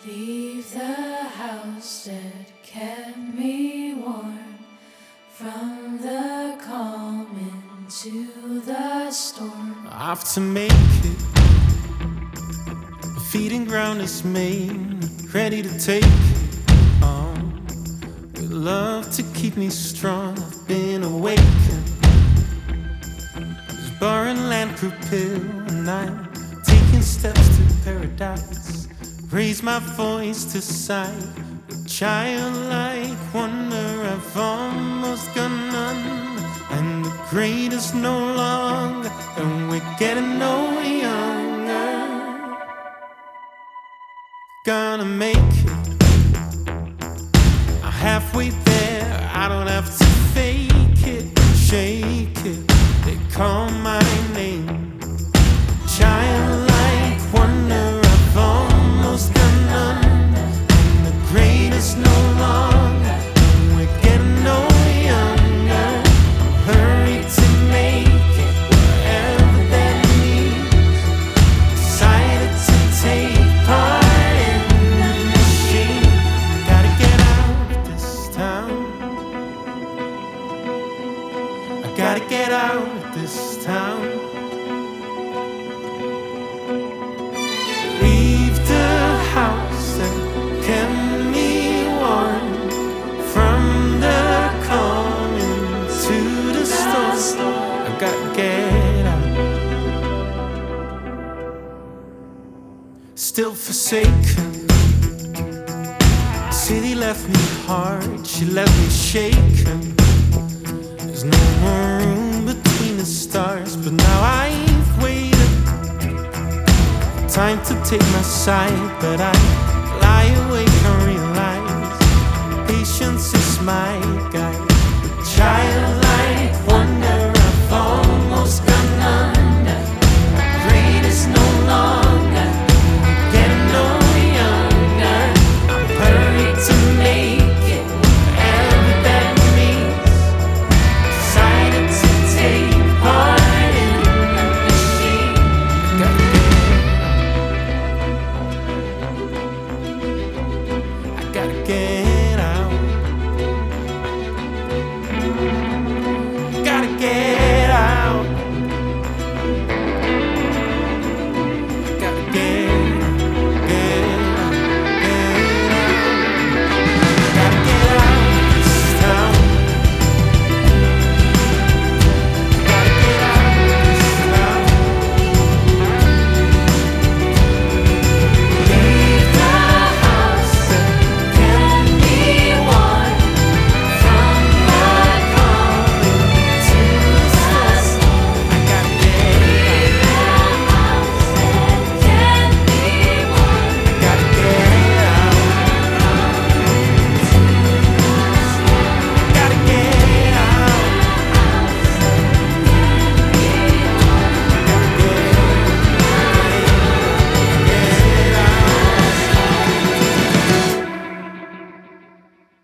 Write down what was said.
Leave the house that kept me warm, from the calm into the storm. Off to make it. The feeding ground is made, ready to take it on. With love to keep me strong, I've been awakened. This barren land propelled, and I'm taking steps to paradise. Raise my voice to sight, with childlike wonder I've almost got none. And the great is no longer, and we're getting no younger. Gonna make it, I'm halfway there, I don't have to fake it, shake it, they call my name. Childlike wonder I've almost got none. And the great is no longer, and we're getting no younger. Hurry to make it wherever that leads. Decided to take part in the machine. Gotta get out of this town. I gotta get out of this town. Leave the house that kept me warm, from the calm into the storm. I gotta get out. Still forsaken. City left me hard, she left me shaken. There's no more room between the stars, but now I've waited. Time to take my side, but I lie awake and realize patience is my